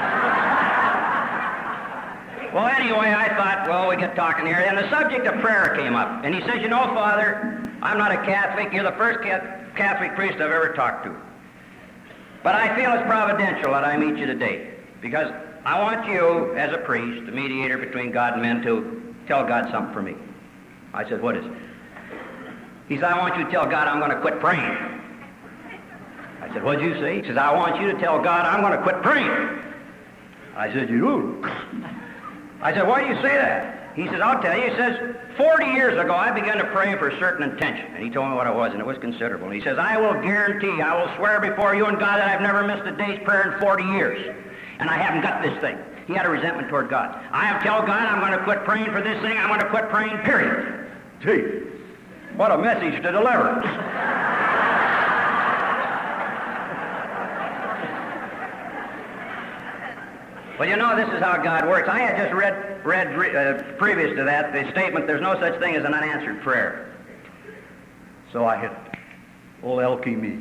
Speaker 2: Well, anyway, I thought, well, we get talking here, and the subject of prayer came up, and he says, you know, Father, I'm not a Catholic, you're the first Catholic priest I've ever talked to. But I feel it's providential that I meet you today, because I want you, as a priest, the mediator between God and men, to tell God something for me. I said, what is it? He said, I want you to tell God I'm going to quit praying. I said, what'd you say? He says, I want you to tell God I'm going to quit praying. I said, you do? I said, why do you say that? He says, I'll tell you. He says, forty years ago, I began to pray for a certain intention. And he told me what it was, and it was considerable. And he says, I will guarantee, I will swear before you and God that I've never missed a day's prayer in forty years. And I haven't got this thing. He had a resentment toward God. I have tell God I'm going to quit praying for this thing. I'm going to quit praying, period. Gee, what a message to deliver. Well, you know, this is how God works. I had just read, read uh, previous to that, the statement, there's no such thing as an unanswered prayer. So I hit old Elkie me.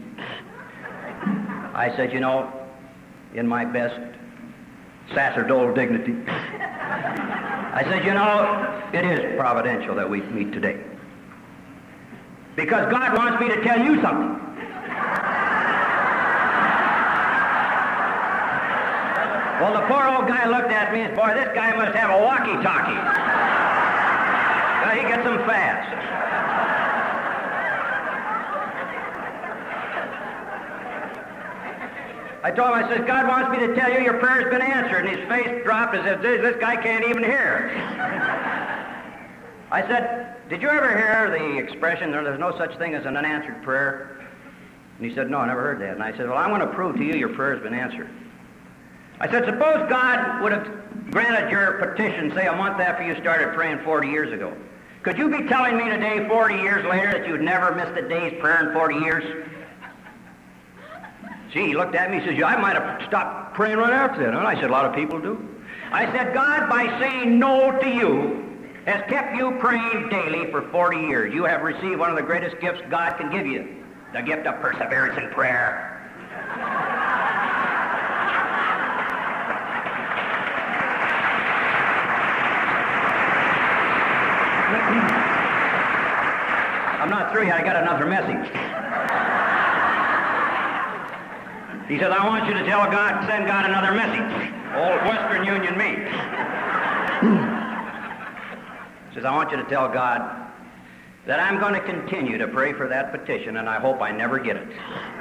Speaker 2: I said, you know, in my best sacerdotal dignity, I said, you know, it is providential that we meet today. Because God wants me to tell you something. Well, the poor old guy looked at me and said, boy, this guy must have a walkie-talkie. Well, he gets them fast. I told him, I said, God wants me to tell you your prayer's been answered. And his face dropped as if this, this guy can't even hear. I said, did you ever hear the expression, there's no such thing as an unanswered prayer? And he said, no, I never heard that. And I said, well, I want to prove to you your prayer's been answered. I said, suppose God would have granted your petition, say, a month after you started praying forty years ago. Could you be telling me today, forty years later, that you'd never missed a day's prayer in forty years? Gee, he looked at me and says, yeah, I might have stopped praying right after that. And I said, a lot of people do. I said, God, by saying no to you, has kept you praying daily for forty years. You have received one of the greatest gifts God can give you, the gift of perseverance in prayer. I'm not through yet. I got another message. He said, I want you to tell God, send God another message. Old Western Union me. He says, I want you to tell God that I'm going to continue to pray for that petition, and I hope I never get it.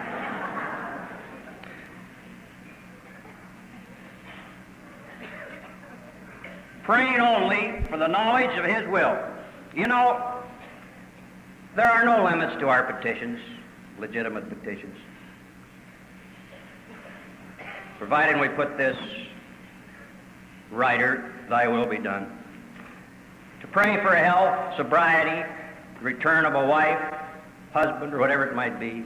Speaker 2: Praying only for the knowledge of His will. You know, there are no limits to our petitions, legitimate petitions, providing we put this writer, thy will be done, to pray for health, sobriety, return of a wife, husband, or whatever it might be.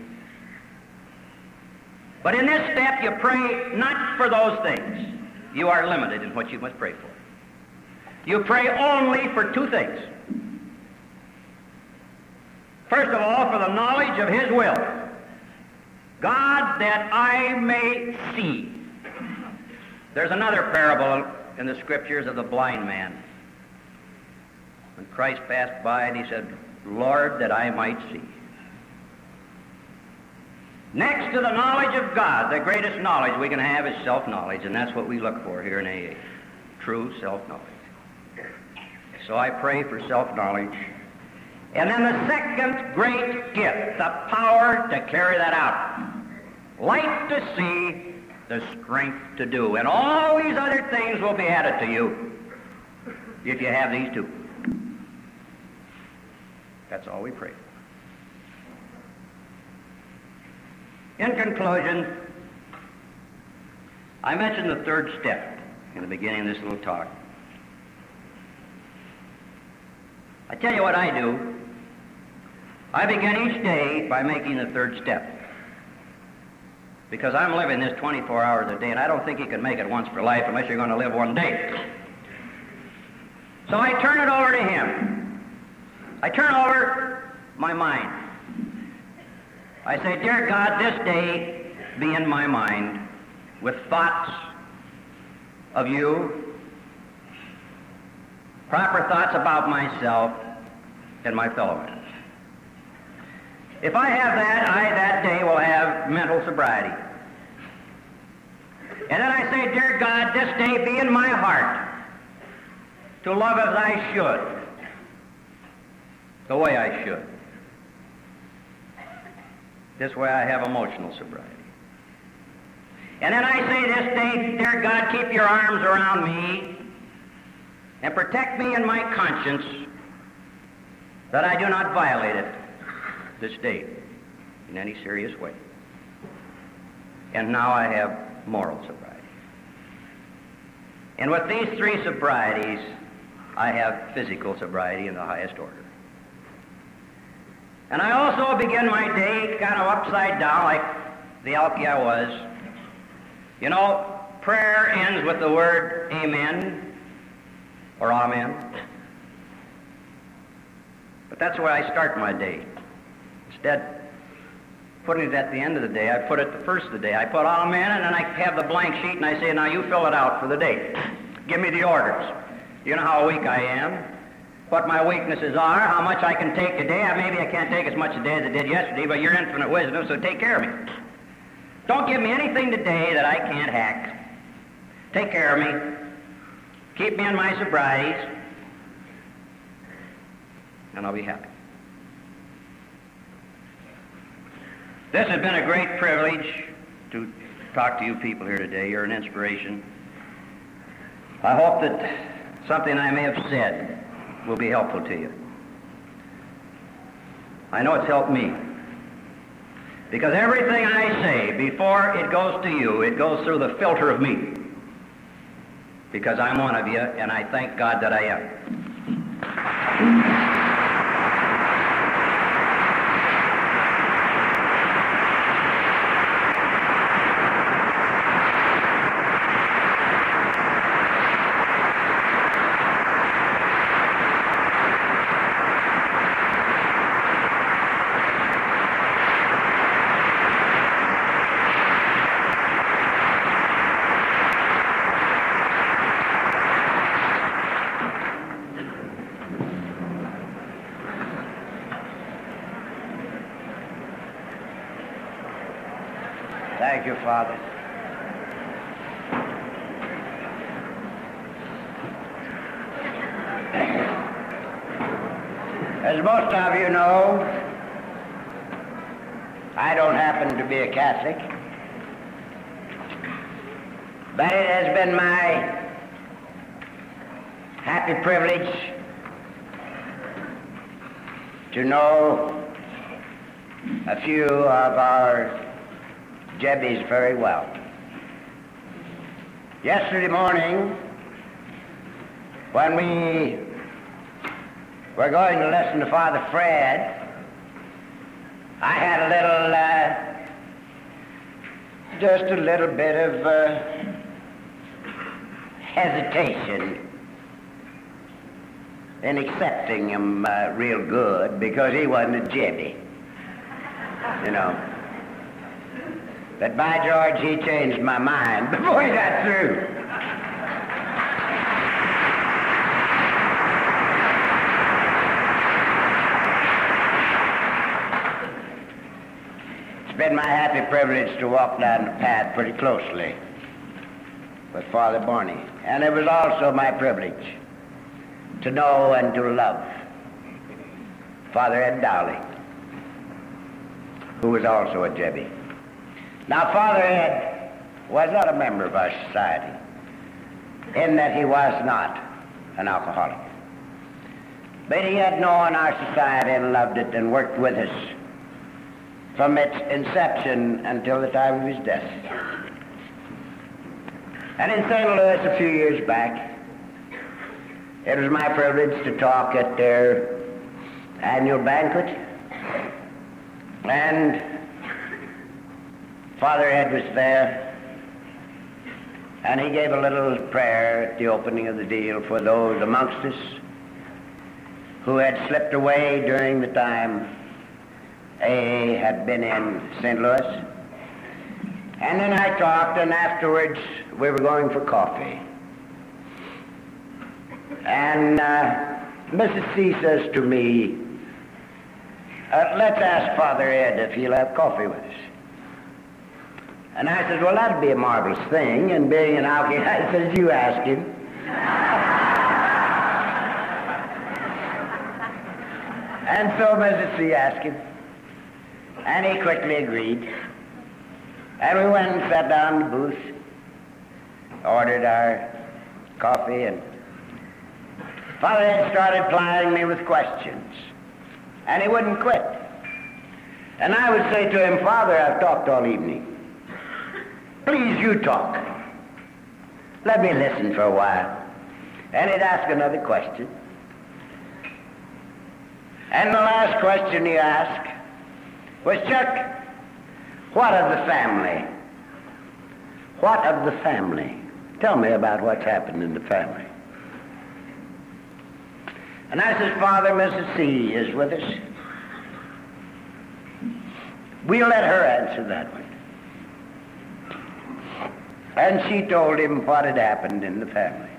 Speaker 2: But in this step, you pray not for those things. You are limited in what you must pray for. You pray only for two things. First of all, for the knowledge of His will.
Speaker 3: God, that I may see. There's another parable in the Scriptures of the blind man. When Christ passed by and he said, Lord, that I might see. Next to the knowledge of God, the greatest knowledge we can have is self-knowledge, and that's what we look for here in A A. True self-knowledge. So I pray for self-knowledge. And then the second great gift, the power to carry that out. Light to see, the strength to do. And all these other things will be added to you if you have these two. That's all we pray for. In conclusion, I mentioned the third step in the beginning of this little talk. I tell you what I do. I begin each day by making the third step. Because I'm living this twenty-four hours a day, and I don't think you can make it once for life unless you're going to live one day. So I turn it over to Him. I turn over my mind. I say, Dear God, this day be in my mind with thoughts of you, proper thoughts about myself and my fellow men. If I have that, I that day will have mental sobriety. And then I say, Dear God, this day be in my heart to love as I should, the way I should. This way I have emotional sobriety. And then I say this day, Dear God, keep your arms around me and protect me in my conscience that I do not violate it this day in any serious way. And now I have moral sobriety. And with these three sobrieties, I have physical sobriety in the highest order. And I also begin my day kind of upside down like the alky I was. You know, prayer ends with the word amen or amen. But that's the way I start my day. Instead, putting it at the end of the day, I put it the first of the day. I put amen, and then I have the blank sheet, and I say, now you fill it out for the day. Give me the orders. You know how weak I am, what my weaknesses are, how much I can take today. Maybe I can't take as much today as I did yesterday, but you're infinite wisdom, so take care of me. Don't give me anything today that I can't hack. Take care of me. Keep me in my sobrieties, and I'll be happy. This has been a great privilege to talk to you people here today. You're an inspiration. I hope that something I may have said will be helpful to you. I know it's helped me. Because everything I say, before it goes to you, it goes through the filter of me. Because I'm one of you, and I thank God that I am. Thank you, Father. As most of you know, I don't happen to be a Catholic, but it has been my happy privilege to know a few of our Jebbies very well. Yesterday morning, when we were going to listen to Father Fred, I had a little, uh, just a little bit of uh, hesitation in accepting him uh, real good because he wasn't a Jebby, you know.
Speaker 1: But by George, he changed my mind before he got through. It's been my happy privilege to walk down the path pretty closely with Father Barney. And it was also my privilege to know and to love Father Ed Dowling, who was also a Jebby. Now, Father Ed was not a member of our society, in that he was not an alcoholic. But he had known our society and loved it and worked with us from its inception until the time of his death. And in Saint Louis a few years back, it was my privilege to talk at their annual banquet, and Father Ed was there, and he gave a little prayer at the opening of the deal for those amongst us who had slipped away during the time A A had been in Saint Louis. And then I talked, and afterwards we were going for coffee. And uh, Missus C says to me, uh, let's ask Father Ed if he'll have coffee with us. And I said, well, that'd be a marvelous thing. And being an alky, I said, you ask him. And so Missus C asked him. And he quickly agreed. And we went and sat down in the booth, ordered our coffee, and Father Ed started plying me with questions. And he wouldn't quit. And I would say to him, Father, I've talked all evening. Please, you talk. Let me listen for a while. And he'd ask another question. And the last question he asked was, Chuck, what of the family? What of the family? Tell me about what's happened in the family. And I said, Father, Missus C is with us. We'll let her answer that one. And she told him what had happened in the family.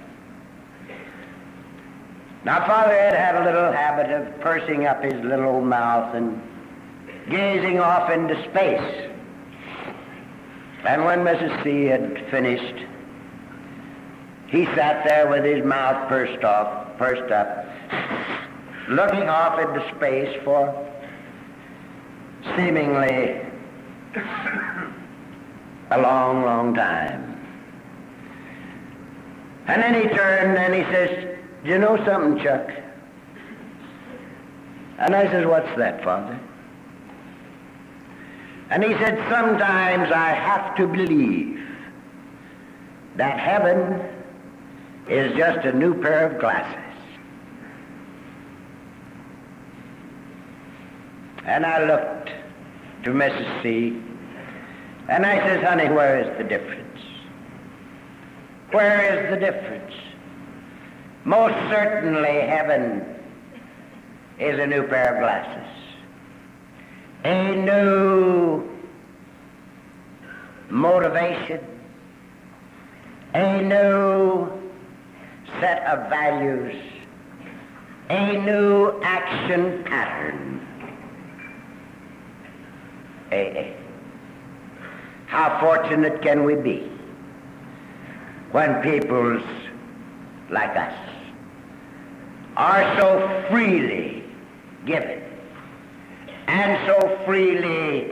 Speaker 1: Now, Father Ed had a little habit of pursing up his little old mouth and gazing off into space. And when Missus C had finished, he sat there with his mouth pursed off, pursed up, looking off into space for seemingly a long, long time. And then he turned and he says, do you know something, Chuck? And I says, what's that, Father? And he said, sometimes I have to believe that heaven is just a new pair of glasses. And I looked to Missus C, and I says, honey, where is the difference? Where is the difference? Most certainly heaven is a new pair of glasses. A new motivation, a new set of values, a new action pattern. A A. How fortunate can we be when peoples like us are so freely given and so freely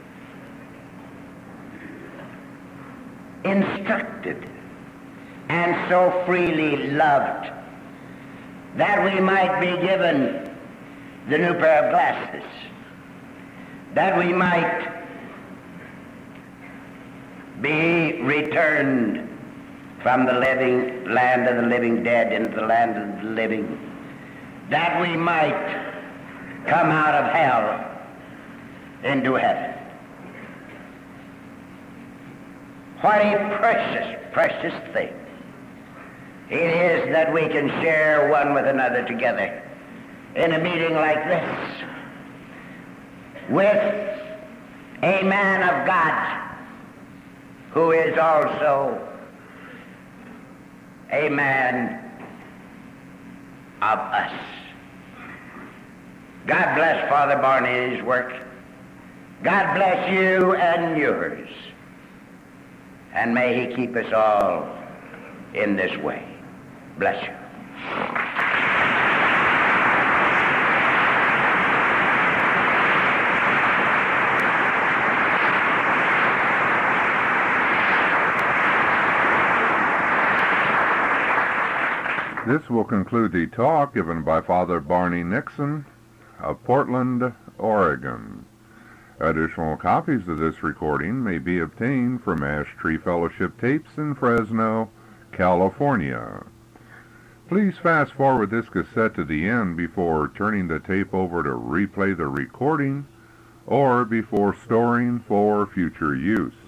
Speaker 1: instructed and so freely loved that we might be given the new pair of glasses, that we might be returned from the living land of the living dead into the land of the living, that we might come out of hell into heaven. What a precious, precious thing it is that we can share one with another together in a meeting like this with a man of God who is also a man of us. God bless Father Barney and his work. God bless you and yours. And may he keep us all in this way. Bless you.
Speaker 4: This will conclude the talk given by Father Barney Nixon of Portland, Oregon. Additional copies of this recording may be obtained from Ash Tree Fellowship Tapes in Fresno, California. Please fast forward this cassette to the end before turning the tape over to replay the recording or before storing for future use.